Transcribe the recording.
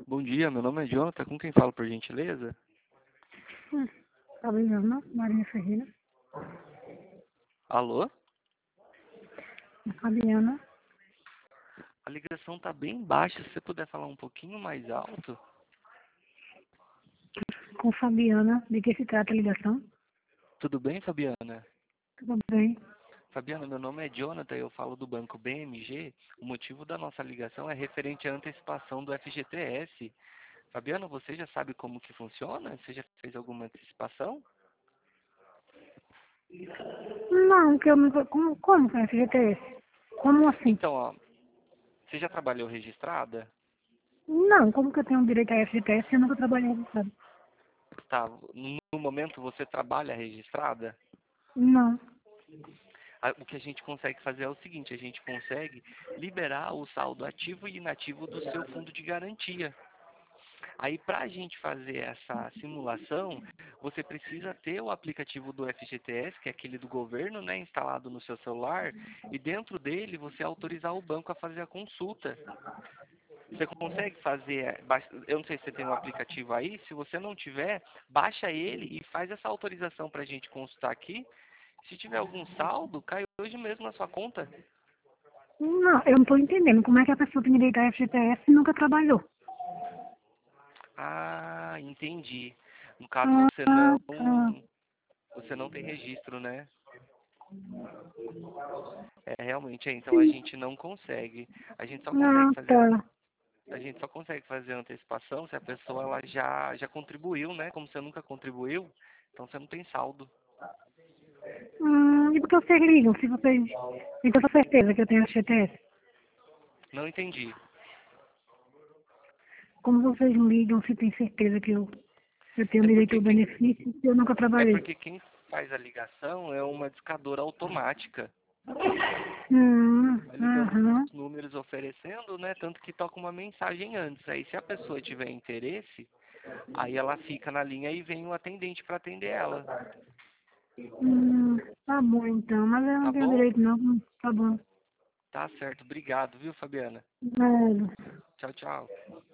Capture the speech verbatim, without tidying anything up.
Bom dia, meu nome é Jonathan. Com quem falo, por gentileza? Hum, Fabiana, Maria Ferreira. Alô? Fabiana, A ligação tá bem baixa. Se você puder falar um pouquinho mais alto. com Fabiana, de que se trata a ligação? Tudo bem, Fabiana? Tudo bem? Fabiana, meu nome é Jonathan. Eu falo do banco B M G. O motivo da nossa ligação é referente à antecipação do F G T S. Fabiana, você já sabe como que funciona? Você já fez alguma antecipação? Não, que eu me... Como, como que é F G T S? Como assim? Então, ó, você já trabalhou registrada? Não, como que eu tenho direito a F G T S se eu nunca trabalhei registrado? Tá, no momento você trabalha registrada? Não. A- O que a gente consegue fazer é o seguinte, a gente consegue liberar o saldo ativo e inativo do seu fundo de garantia. Aí, para a gente fazer essa simulação, você precisa ter o aplicativo do F G T S, que é aquele do governo, né, instalado no seu celular, e dentro dele você autorizar o banco a fazer a consulta. Você consegue fazer, ba- eu não sei se você tem um aplicativo aí, se você não tiver, baixa ele e faz essa autorização para a gente consultar aqui. Se tiver algum saldo, cai hoje mesmo na sua conta. Não, eu não estou entendendo. Como é que a pessoa tem direito a F G T S se nunca trabalhou? Ah, entendi. No caso Ah, você não, tá. você não tem registro, né? É, realmente, é, então a Sim. gente não consegue. A gente só consegue Ah, fazer, tá. a gente só consegue fazer a antecipação se a pessoa ela já já contribuiu, né? Como você nunca contribuiu, então você não tem saldo. Hum, e por que vocês ligam se vocês... Então, com certeza que eu tenho F G T S. Não entendi. Como vocês ligam se tem certeza que eu, eu tenho É direito porque ao quem benefício se eu nunca é trabalhei? porque quem faz a ligação é uma discadora automática. Hum, Vai ligando aham. os números oferecendo, né? Tanto que toca uma mensagem antes. Aí se a pessoa tiver interesse, aí ela fica na linha e vem o atendente para atender ela. Hum, tá bom então, mas eu Tá não tenho bom? direito não. Hum, Tá bom. Tá certo. Obrigado, viu, Fabiana? Nada. Tchau, tchau.